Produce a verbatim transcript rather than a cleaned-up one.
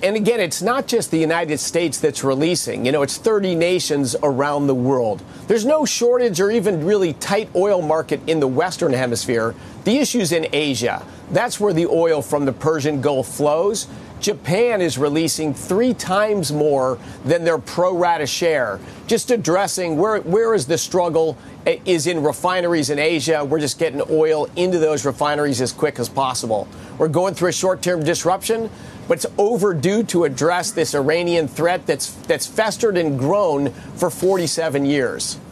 and again, it's not just the United States that's releasing. You know, it's thirty nations around the world. There's no shortage or even really tight oil market in the Western Hemisphere. The issue's in Asia. That's where the oil from the Persian Gulf flows. Japan is releasing three times more than their pro rata share. Just addressing where where is the struggle is in refineries in Asia. We're just getting oil into those refineries as quick as possible. We're going through a short-term disruption, but it's overdue to address this Iranian threat that's that's festered and grown for forty-seven years.